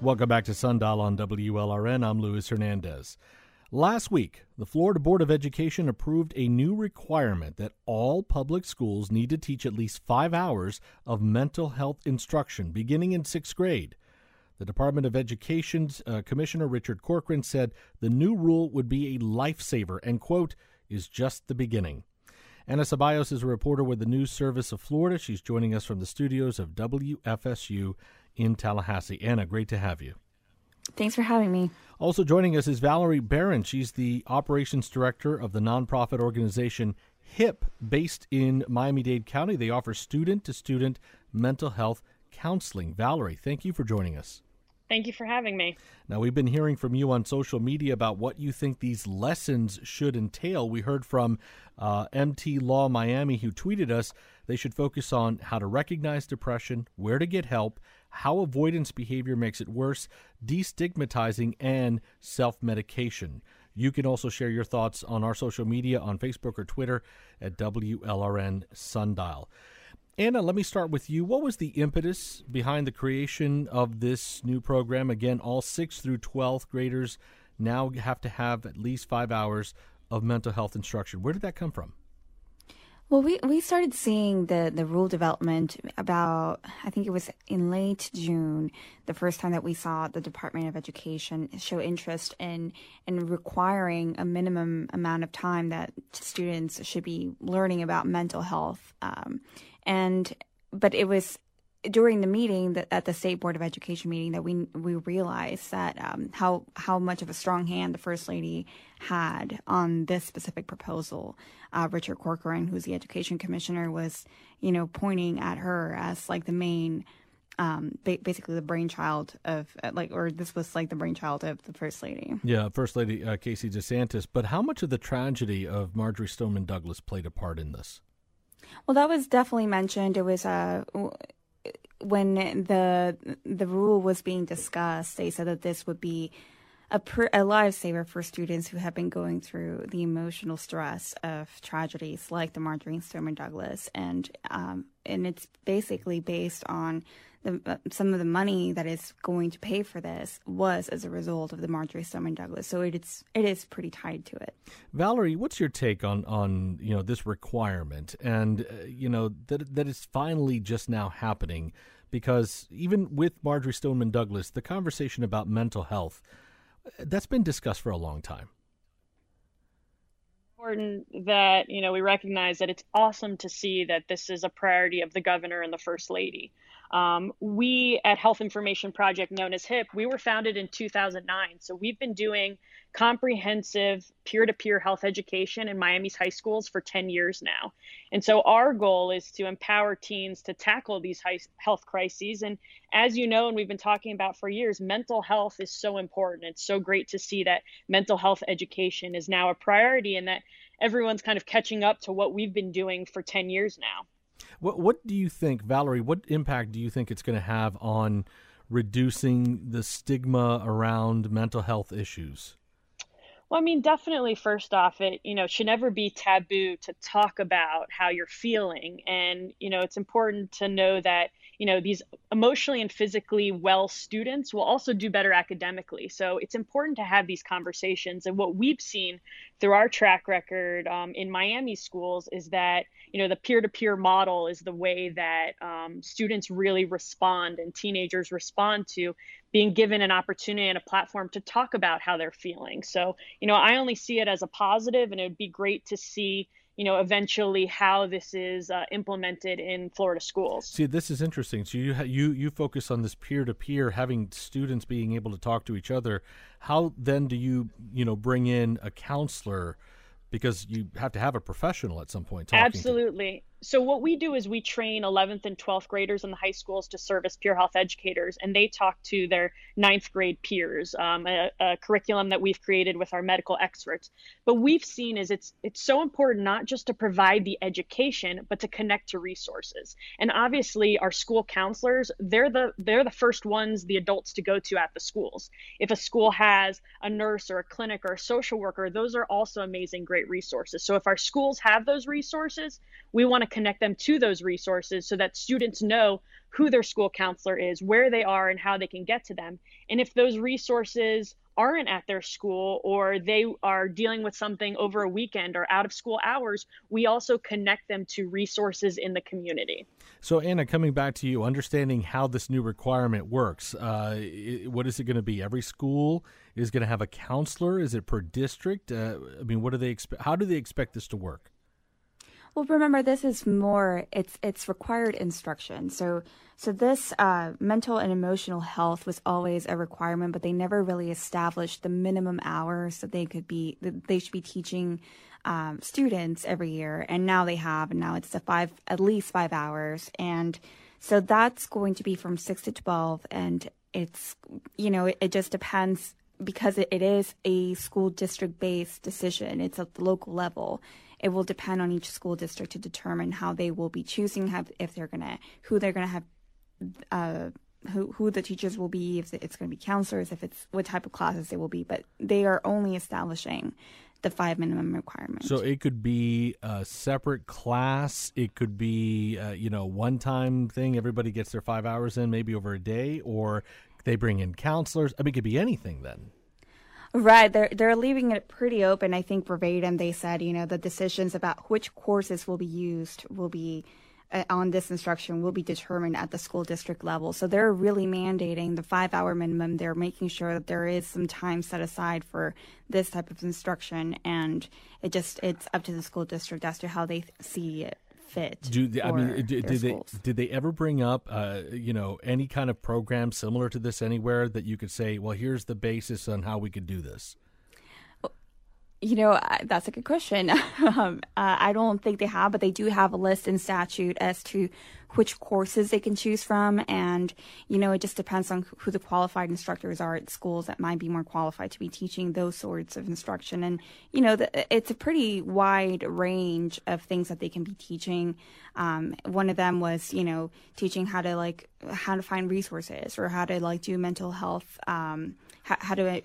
Welcome back to Sundial on WLRN. I'm Luis Hernandez. Last week, the Florida Board of Education approved a new requirement that all public schools need to teach at least 5 hours of mental health instruction beginning in 6th grade. The Department of Education's Commissioner Richard Corcoran said the new rule would be a lifesaver and, quote, is just the beginning. Anna Ceballos is a reporter with the News Service of Florida. She's joining us from the studios of WFSU in Tallahassee. Anna, great to have you. Thanks for having me. Also joining us is Valerie Barron. She's the operations director of the nonprofit organization HIP, based in Miami-Dade County. They offer student-to-student mental health counseling. Valerie, thank you for joining us. Thank you for having me. Now, we've been hearing from you on social media about what you think these lessons should entail. We heard from MT Law Miami, who tweeted us they should focus on how to recognize depression, where to get help, how avoidance behavior makes it worse, destigmatizing, and self-medication. You can also share your thoughts on our social media on Facebook or Twitter at WLRN Sundial. Anna, let me start with you. What was the impetus behind the creation of this new program? Again, all 6th through 12th graders now have to have at least 5 hours of mental health instruction. Where did that come from? Well, we started seeing the rule development about, I think it was in late June, the first time that we saw the Department of Education show interest in requiring a minimum amount of time that students should be learning about mental health. But it was during the meeting at the State Board of Education meeting that we realized that how much of a strong hand the First Lady had on this specific proposal. Richard Corcoran, who's the Education Commissioner, was pointing at her as like the main, basically the brainchild of this was like the brainchild of the First Lady. Yeah, First Lady Casey DeSantis. But how much of the tragedy of Marjory Stoneman Douglas played a part in this? Well, that was definitely mentioned. It was when the rule was being discussed, they said that this would be a lifesaver for students who have been going through the emotional stress of tragedies like the Marjory Stoneman Douglas, and it's basically based on some of the money that is going to pay for this was as a result of the Marjory Stoneman Douglas. So it is pretty tied to it. Valerie, what's your take on this requirement and that is finally just now happening? Because even with Marjory Stoneman Douglas, the conversation about mental health, that's been discussed for a long time. Important that we recognize that it's awesome to see that this is a priority of the governor and the First Lady. We at Health Information Project, known as HIP, we were founded in 2009. So we've been doing comprehensive peer-to-peer health education in Miami's high schools for 10 years now. And so our goal is to empower teens to tackle these health crises. And as you know, and we've been talking about for years, mental health is so important. It's so great to see that mental health education is now a priority and that everyone's kind of catching up to what we've been doing for 10 years now. What do you think, Valerie, what impact do you think it's going to have on reducing the stigma around mental health issues? Well, I mean, definitely, first off, it should never be taboo to talk about how you're feeling. And, it's important to know that, these emotionally and physically well students will also do better academically. So it's important to have these conversations. And what we've seen through our track record in Miami schools is that, the peer-to-peer model is the way that students really respond and teenagers respond to being given an opportunity and a platform to talk about how they're feeling. So, I only see it as a positive, and it would be great to see, eventually how this is implemented in Florida schools. See, this is interesting. So you focus on this peer-to-peer, having students being able to talk to each other. How then do you bring in a counselor? Because you have to have a professional at some point. Absolutely. So what we do is we train 11th and 12th graders in the high schools to serve as peer health educators, and they talk to their 9th grade peers, a curriculum that we've created with our medical experts. But we've seen is it's so important not just to provide the education, but to connect to resources. And obviously our school counselors, they're the first ones, the adults to go to at the schools. If a school has a nurse or a clinic or a social worker, those are also amazing, great resources. So if our schools have those resources, we want to connect them to those resources so that students know who their school counselor is, where they are, and how they can get to them. And if those resources aren't at their school, or they are dealing with something over a weekend or out of school hours, we also connect them to resources in the community. So, Anna, coming back to you, understanding how this new requirement works, what is it going to be? Every school is going to have a counselor? Is it per district? What do they expect? How do they expect this to work? Well, remember, this is more, it's required instruction. So this mental and emotional health was always a requirement, but they never really established the minimum hours that they should be teaching students every year. And now they have, and now it's at least 5 hours. And so that's going to be from 6 to 12. And it's, it just depends, because it is a school district based decision. It's at the local level. It will depend on each school district to determine how they will be choosing, who they're gonna have, who the teachers will be, if it's going to be counselors, what type of classes they will be. But they are only establishing the 5 minimum requirements. So it could be a separate class. It could be one-time thing. Everybody gets their 5 hours in, maybe over a day, or they bring in counselors. It could be anything then. Right. They're leaving it pretty open. I think verbatim they said, the decisions about which courses will be used will be on this instruction will be determined at the school district level. So they're really mandating the 5-hour minimum. They're making sure that there is some time set aside for this type of instruction, and it's up to the school district as to how they see it fit. Did they ever bring up any kind of program similar to this anywhere that you could say, well, here's the basis on how we could do this? That's a good question. I don't think they have, but they do have a list in statute as to which courses they can choose from. And, it just depends on who the qualified instructors are at schools that might be more qualified to be teaching those sorts of instruction. And, it's a pretty wide range of things that they can be teaching. One of them was, teaching how to find resources, or how to do mental health, how to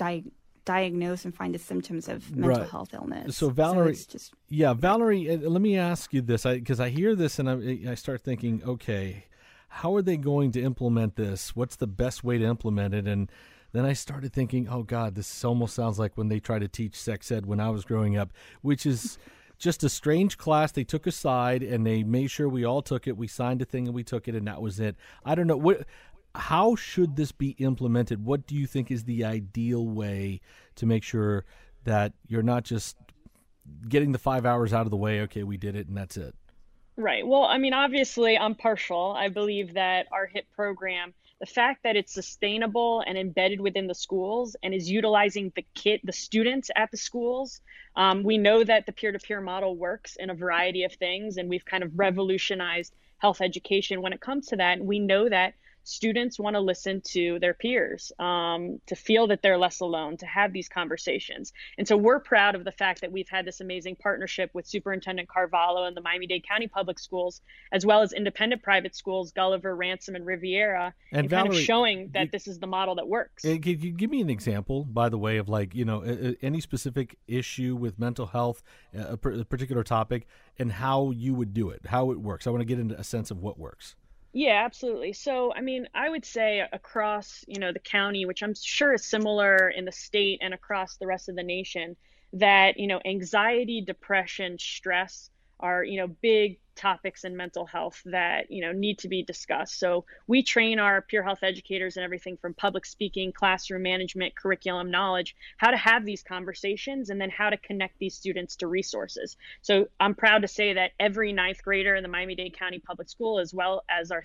diagnose and find the symptoms of mental health illness. So Valerie, Valerie, let me ask you this, because I hear this and I start thinking, okay, how are they going to implement this? What's the best way to implement it? And then I started thinking, oh God, this almost sounds like when they tried to teach sex ed when I was growing up, which is just a strange class they took aside and they made sure we all took it. We signed a thing and we took it, and that was it. I don't know. How should this be implemented? What do you think is the ideal way to make sure that you're not just getting the 5 hours out of the way? Okay, we did it and that's it. Right. Well, obviously I'm partial. I believe that our HIT program, the fact that it's sustainable and embedded within the schools and is utilizing the students at the schools. We know that the peer-to-peer model works in a variety of things, and we've kind of revolutionized health education when it comes to that. And we know that students want to listen to their peers, to feel that they're less alone, to have these conversations. And so we're proud of the fact that we've had this amazing partnership with Superintendent Carvalho and the Miami-Dade County Public Schools, as well as independent private schools, Gulliver, Ransom, and Riviera, and Valerie, kind of showing that this is the model that works. Could you give me an example, by the way, of any specific issue with mental health, a particular topic, and how you would do it, how it works? I want to get into a sense of what works. Yeah, absolutely. So, I would say across, the county, which I'm sure is similar in the state and across the rest of the nation, that, anxiety, depression, stress are, big topics in mental health that, need to be discussed. So we train our peer health educators in everything from public speaking, classroom management, curriculum knowledge, how to have these conversations, and then how to connect these students to resources. So I'm proud to say that every ninth grader in the Miami-Dade County Public School, as well as our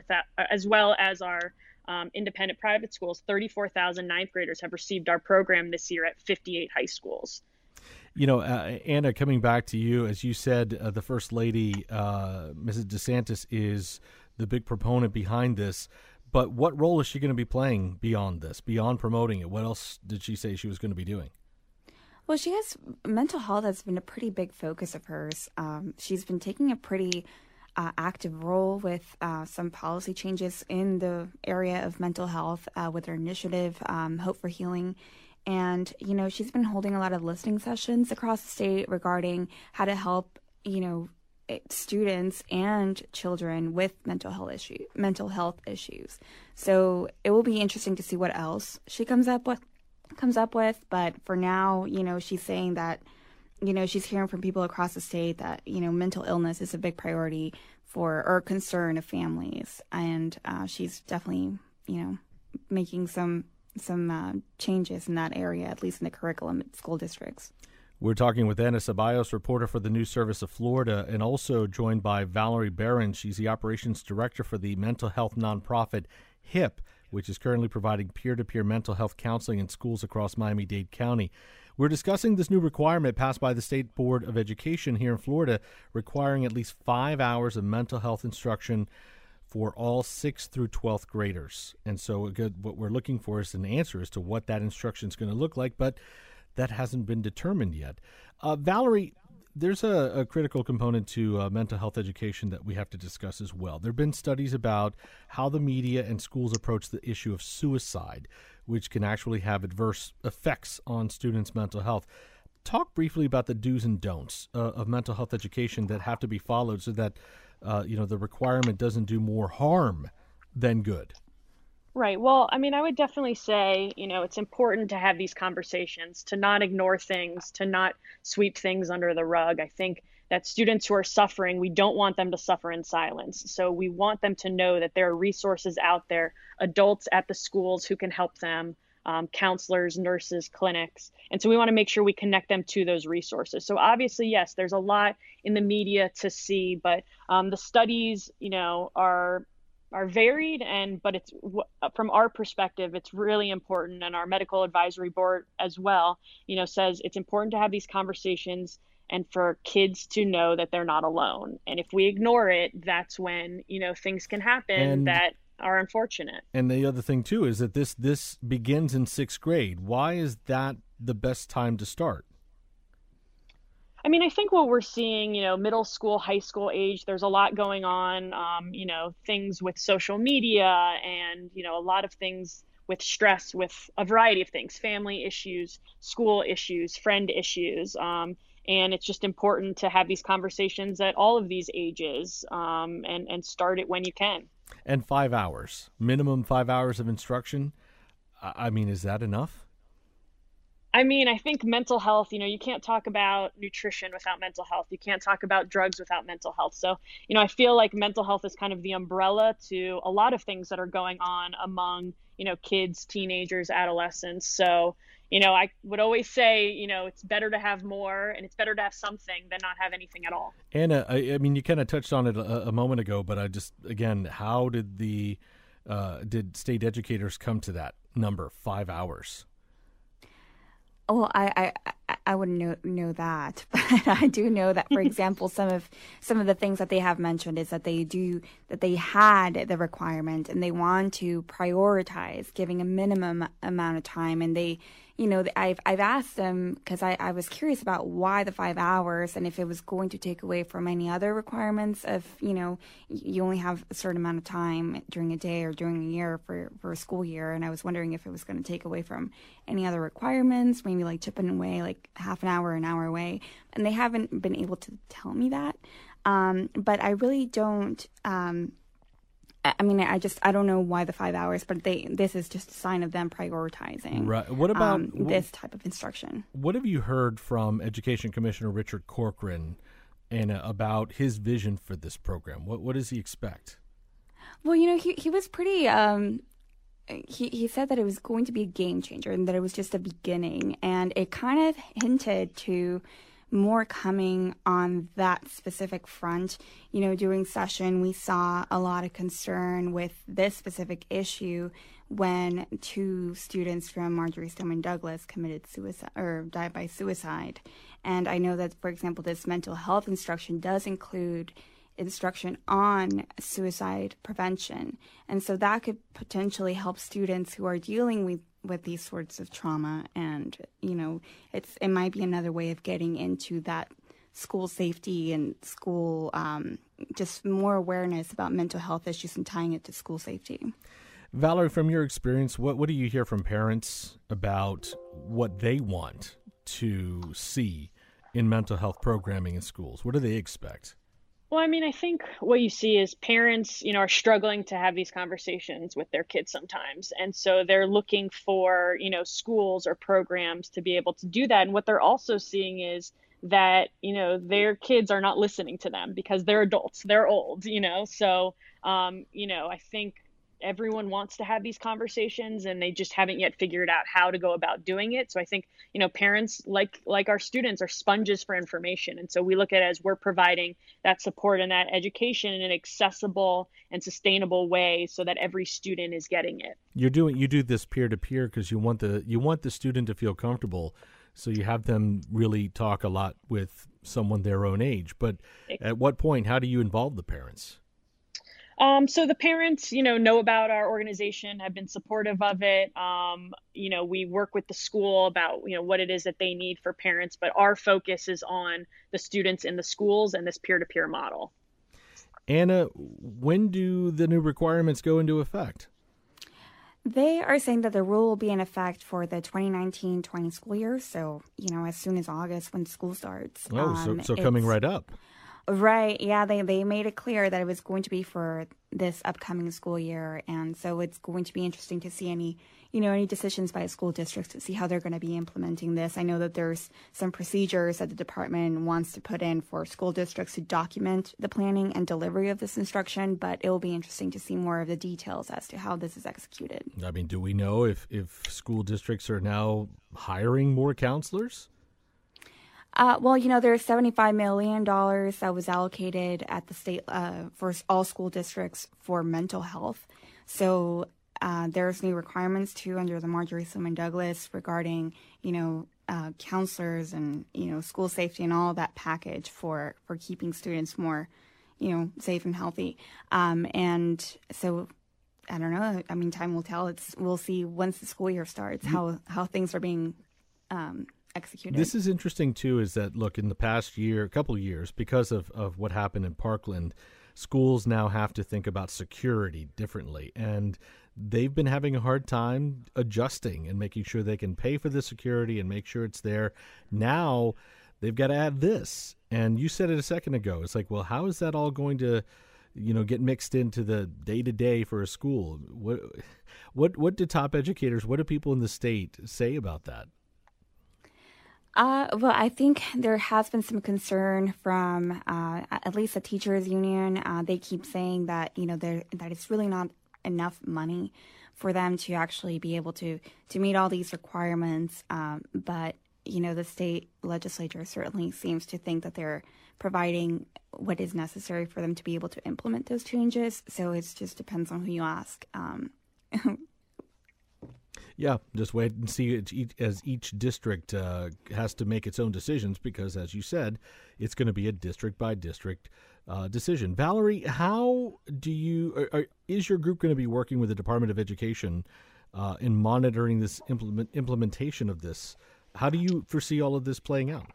independent private schools, 34,000 ninth graders have received our program this year at 58 high schools. Anna, coming back to you, as you said, the First Lady, Mrs. DeSantis, is the big proponent behind this. But what role is she going to be playing beyond this, beyond promoting it? What else did she say she was going to be doing? Well, mental health has been a pretty big focus of hers. She's been taking a pretty active role with some policy changes in the area of mental health with her initiative, Hope for Healing. And, she's been holding a lot of listening sessions across the state regarding how to help, students and children with mental health issues. So it will be interesting to see what else she comes up with. But for now, she's saying that, she's hearing from people across the state that, mental illness is a big priority or concern of families. And she's definitely, making some changes in that area, at least in the curriculum at school districts. We're talking with Anna Ceballos, reporter for the News Service of Florida, and also joined by Valerie Barron. She's the operations director for the mental health nonprofit HIP, which is currently providing peer-to-peer mental health counseling in schools across Miami-Dade County. We're discussing this new requirement passed by the State Board of Education here in Florida, requiring at least 5 hours of mental health instruction for all 6th through 12th graders. And so what we're looking for is an answer as to what that instruction is going to look like, but that hasn't been determined yet. Valerie, there's a critical component to mental health education that we have to discuss as well. There have been studies about how the media and schools approach the issue of suicide, which can actually have adverse effects on students' mental health. Talk briefly about the do's and don'ts of mental health education that have to be followed so that the requirement doesn't do more harm than good. Right. Well, I mean, I would definitely say, it's important to have these conversations, to not ignore things, to not sweep things under the rug. I think that students who are suffering, we don't want them to suffer in silence. So we want them to know that there are resources out there, adults at the schools who can help them, counselors, nurses, clinics. And so we want to make sure we connect them to those resources. So obviously, yes, there's a lot in the media to see, but the studies, are varied, but it's from our perspective, it's really important. And our medical advisory board as well, says it's important to have these conversations and for kids to know that they're not alone. And if we ignore it, that's when, things can happen that are unfortunate. And the other thing too is that this begins in 6th grade. Why is that the best time to start? I mean, I think what we're seeing, middle school, high school age, there's a lot going on, things with social media and, a lot of things with stress, with a variety of things, family issues, school issues, friend issues. And it's just important to have these conversations at all of these ages and start it when you can. And 5 hours, minimum 5 hours of instruction. I mean, is that enough? I mean, I think mental health, you can't talk about nutrition without mental health. You can't talk about drugs without mental health. So, I feel like mental health is kind of the umbrella to a lot of things that are going on among, kids, teenagers, adolescents. So, I would always say, it's better to have more and it's better to have something than not have anything at all. Anna, I mean, you kind of touched on it a moment ago, but again, how did did state educators come to that number, 5 hours? Well, I wouldn't know that, but I do know that, for example, some of the things that they have mentioned is that they had the requirement and they want to prioritize giving a minimum amount of time, and they, I've asked them because I was curious about why the 5 hours and if it was going to take away from any other requirements of, you only have a certain amount of time during a day or during a year for a school year. And I was wondering if it was going to take away from any other requirements, maybe like chipping away like half an hour away. And they haven't been able to tell me that. But I really don't, I don't know why the 5 hours, but this is just a sign of them prioritizing. Right. What about this type of instruction? What have you heard from Education Commissioner Richard Corcoran, Anna, about his vision for this program? What does he expect? Well, he was pretty. He said that it was going to be a game changer and that it was just a beginning, and it kind of hinted to more coming on that specific front. During session, we saw a lot of concern with this specific issue when 2 students from Marjory Stoneman Douglas committed suicide or died by suicide. And I know that, for example, this mental health instruction does include instruction on suicide prevention. And so that could potentially help students who are dealing with these sorts of trauma. And, it might be another way of getting into that school safety and school, just more awareness about mental health issues and tying it to school safety. Valerie, from your experience, what do you hear from parents about what they want to see in mental health programming in schools? What do they expect? Well, I mean, I think what you see is parents, are struggling to have these conversations with their kids sometimes. And so they're looking for, schools or programs to be able to do that. And what they're also seeing is that, their kids are not listening to them because they're adults, they're old, So, I think everyone wants to have these conversations and they just haven't yet figured out how to go about doing it. So I think, parents like our students are sponges for information. And so we look at it as we're providing that support and that education in an accessible and sustainable way so that every student is getting it. You do this peer to peer because you want the student to feel comfortable. So you have them really talk a lot with someone their own age. But at what point, how do you involve the parents? So the parents, know about our organization, have been supportive of it. We work with the school about, what it is that they need for parents, but our focus is on the students in the schools and this peer-to-peer model. Anna, when do the new requirements go into effect? They are saying that the rule will be in effect for the 2019-20 school year. So, as soon as August when school starts. Oh, so coming right up. Right. Yeah, they made it clear that it was going to be for this upcoming school year. And so it's going to be interesting to see any decisions by school districts to see how they're going to be implementing this. I know that there's some procedures that the department wants to put in for school districts to document the planning and delivery of this instruction, but it will be interesting to see more of the details as to how this is executed. I mean, do we know if school districts are now hiring more counselors? There's $75 million that was allocated at the state for all school districts for mental health. So there's new requirements, too, under the Marjorie Stoneman Douglas regarding, counselors and, school safety and all of that package for keeping students more, safe and healthy. And so I don't know. I mean, time will tell. We'll see once the school year starts how things are being executed. This is interesting, too, is that, look, in the past couple of years, because of what happened in Parkland, schools now have to think about security differently. And they've been having a hard time adjusting and making sure they can pay for the security and make sure it's there. Now they've got to add this. And you said it a second ago. It's like, well, how is that all going to, get mixed into the day-to-day for a school? What do top educators, what do people in the state say about that? I think there has been some concern from at least the teachers union. They keep saying that, that it's really not enough money for them to actually be able to meet all these requirements. But, the state legislature certainly seems to think that they're providing what is necessary for them to be able to implement those changes. So it just depends on who you ask. Yeah, just wait and see as each district has to make its own decisions because, as you said, it's going to be a district-by-district decision. Valerie, how is your group going to be working with the Department of Education in monitoring this implementation of this? How do you foresee all of this playing out?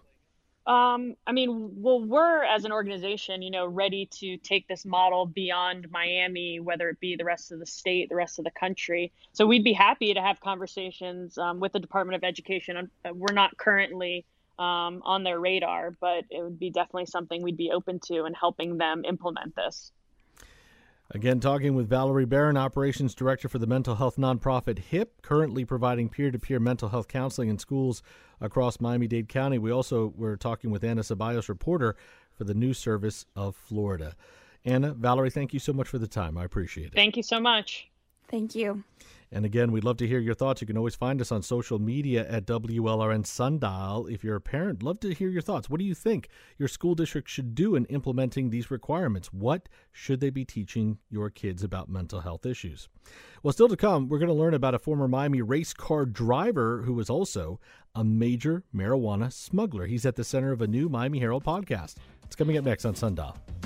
We're as an organization, ready to take this model beyond Miami, whether it be the rest of the state, the rest of the country. So we'd be happy to have conversations with the Department of Education. We're not currently on their radar, but it would be definitely something we'd be open to and helping them implement this. Again, talking with Valerie Barron, Operations Director for the mental health nonprofit HIP, currently providing peer-to-peer mental health counseling in schools across Miami-Dade County. We also were talking with Anna Ceballos, reporter for the News Service of Florida. Anna, Valerie, thank you so much for the time. I appreciate it. Thank you so much. Thank you. And again, we'd love to hear your thoughts. You can always find us on social media at WLRN Sundial. If you're a parent, love to hear your thoughts. What do you think your school district should do in implementing these requirements? What should they be teaching your kids about mental health issues? Well, still to come, we're going to learn about a former Miami race car driver who was also a major marijuana smuggler. He's at the center of a new Miami Herald podcast. It's coming up next on Sundial.